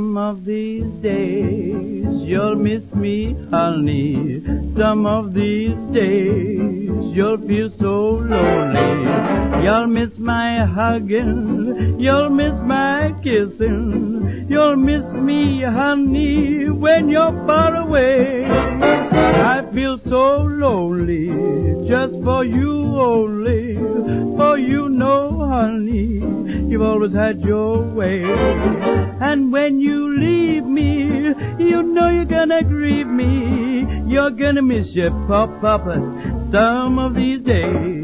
Some of these days you'll miss me, honey. Some of these days you'll feel so lonely. You'll miss my hugging, you'll miss my kissing. You'll miss me, honey, when you're far away. I feel so lonely just for you only. For you know, honey, you've always had your way. And when you leave me, you know you're gonna grieve me. You're gonna miss your papa some of these days.